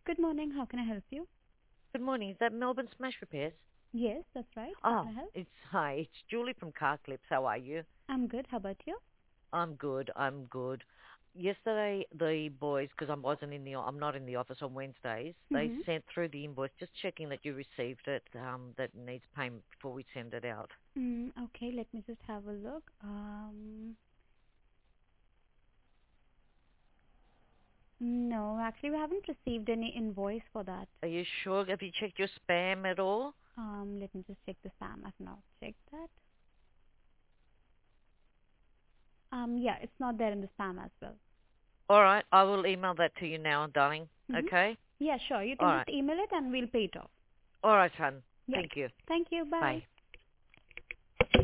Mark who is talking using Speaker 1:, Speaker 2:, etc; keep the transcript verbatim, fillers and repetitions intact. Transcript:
Speaker 1: Good morning. How can I help you?
Speaker 2: Good morning. Is that Melbourne Smash Repairs?
Speaker 1: Yes, that's right. How can
Speaker 2: Oh,
Speaker 1: I help?
Speaker 2: it's hi. It's Julie from Car Clips. How are you?
Speaker 1: I'm good. How about you?
Speaker 2: I'm good. I'm good. Yesterday, the boys, because I wasn't in the, I'm not in the office on Wednesdays. They
Speaker 1: Mm-hmm.
Speaker 2: sent through the invoice, just checking that you received it. Um, that needs payment before we send it out.
Speaker 1: Mm, okay, let me just have a look. Um, no, actually, we haven't received any invoice for that.
Speaker 2: Are you sure? Have you checked your spam at all?
Speaker 1: Um, let me just check the spam. I've not checked that. Um, yeah, it's not there in the spam as well.
Speaker 2: All right. I will email that to you now, darling.
Speaker 1: Mm-hmm.
Speaker 2: Okay.
Speaker 1: Yeah, sure. You
Speaker 2: All
Speaker 1: can just
Speaker 2: right.
Speaker 1: email it and we'll pay it off.
Speaker 2: All right, hon.
Speaker 1: Yeah.
Speaker 2: Thank you.
Speaker 1: Thank you. Bye.
Speaker 2: Bye.